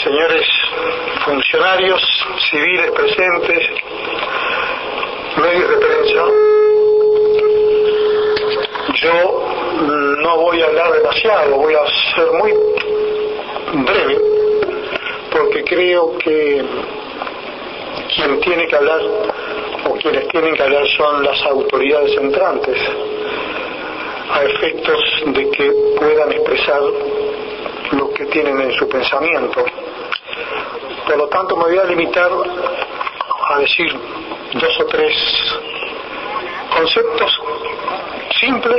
señores funcionarios civiles presentes, medios de prensa, yo no voy a hablar demasiado, voy a ser muy breve, porque creo que quien tiene que hablar o quienes tienen que hablar son las autoridades entrantes, a efectos de que puedan expresar lo que tienen en su pensamiento. Por lo tanto, me voy a limitar a decir 2 o 3 conceptos simples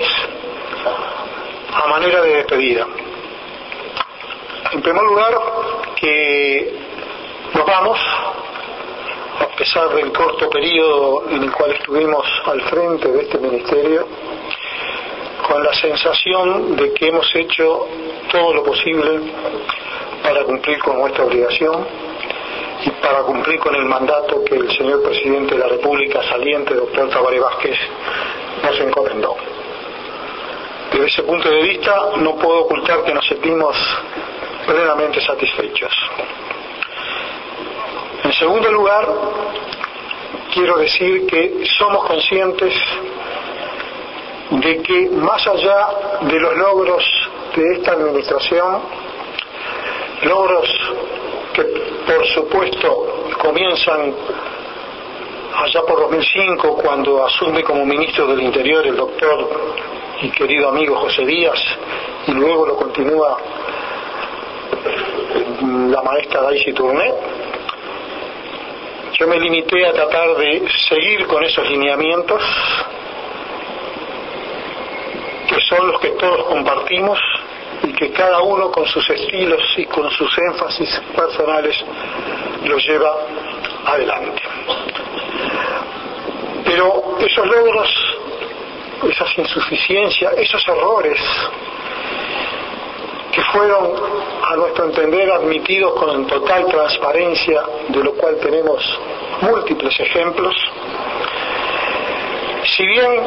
a manera de despedida. En primer lugar, que nos vamos, a pesar del corto periodo en el cual estuvimos al frente de este ministerio, con la sensación de que hemos hecho todo lo posible para cumplir con nuestra obligación y para cumplir con el mandato que el señor presidente de la República saliente, doctor Tabaré Vázquez, nos encomendó. Desde ese punto de vista no puedo ocultar que nos sentimos plenamente satisfechos. En segundo lugar, quiero decir que somos conscientes de que más allá de los logros de esta administración, logros que por supuesto comienzan allá por 2005, cuando asume como ministro del Interior el doctor y querido amigo José Díaz, y luego lo continúa la maestra Daisy Tourné. Yo me limité a tratar de seguir con esos lineamientos, que son los que todos compartimos y que cada uno con sus estilos y con sus énfasis personales los lleva adelante. Pero esos logros, esas insuficiencias, esos errores que fueron, a nuestro entender, admitidos con total transparencia, de lo cual tenemos múltiples ejemplos, si bien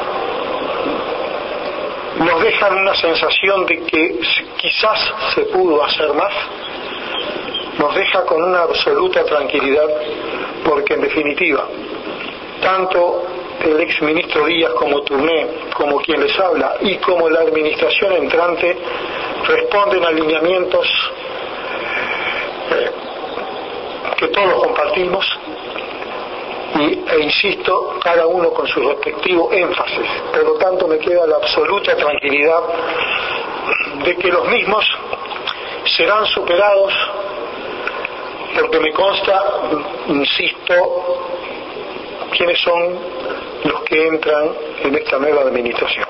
nos dejan una sensación de que quizás se pudo hacer más, nos deja con una absoluta tranquilidad, porque en definitiva, tanto el exministro Díaz como Tourné, como quien les habla, y como la administración entrante, responden a lineamientos que todos compartimos, e insisto, cada uno con su respectivo énfasis. Por lo tanto, me queda la absoluta tranquilidad de que los mismos serán superados, porque me consta, insisto, quiénes son los que entran en esta nueva administración.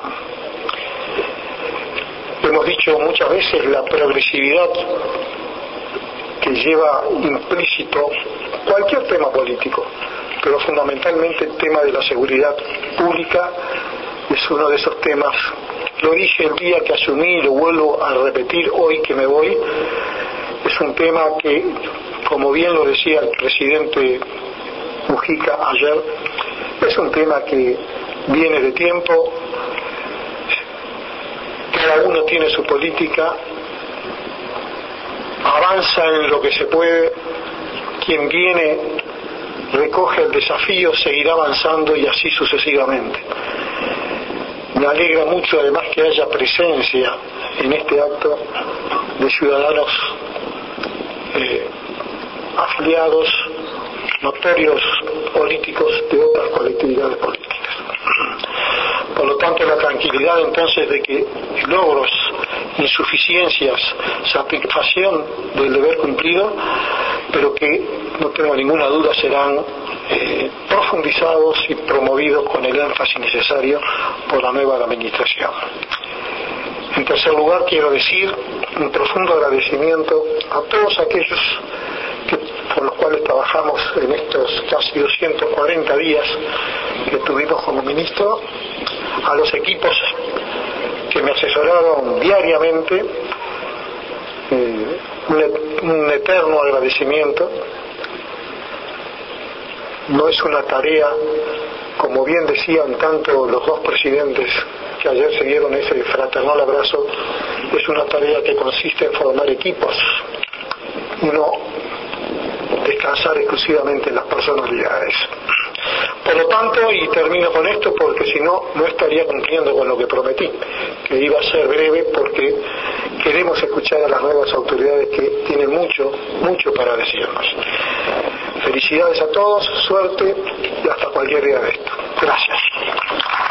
Hemos dicho muchas veces la progresividad que lleva implícito cualquier tema político, pero fundamentalmente el tema de la seguridad pública es uno de esos temas. Lo dije el día que asumí y lo vuelvo a repetir hoy que me voy. Es un tema que, como bien lo decía el presidente Mujica ayer, es un tema que viene de tiempo. Cada uno tiene su política, avanza en lo que se puede. Quien viene recoge el desafío, seguirá avanzando y así sucesivamente. Me alegra mucho además que haya presencia en este acto de ciudadanos afiliados, notorios políticos de otras colectividades políticas. Por lo tanto, la tranquilidad entonces de que logros, insuficiencias, satisfacción del deber cumplido, pero que no tengo ninguna duda serán profundizados y promovidos con el énfasis necesario por la nueva administración. En tercer lugar, quiero decir un profundo agradecimiento a todos aquellos por los cuales trabajamos en estos casi 240 días que tuvimos como ministro, a los equipos que me asesoraron diariamente, un eterno agradecimiento. No es una tarea, como bien decían tanto los dos presidentes que ayer se dieron ese fraternal abrazo, es una tarea que consiste en formar equipos y no descansar exclusivamente en las personalidades. Por lo tanto, y termino con esto porque si no, no estaría cumpliendo con lo que prometí, que iba a ser breve porque queremos escuchar a las nuevas autoridades que tienen mucho para decirnos. Felicidades a todos, suerte y hasta cualquier día de esto. Gracias.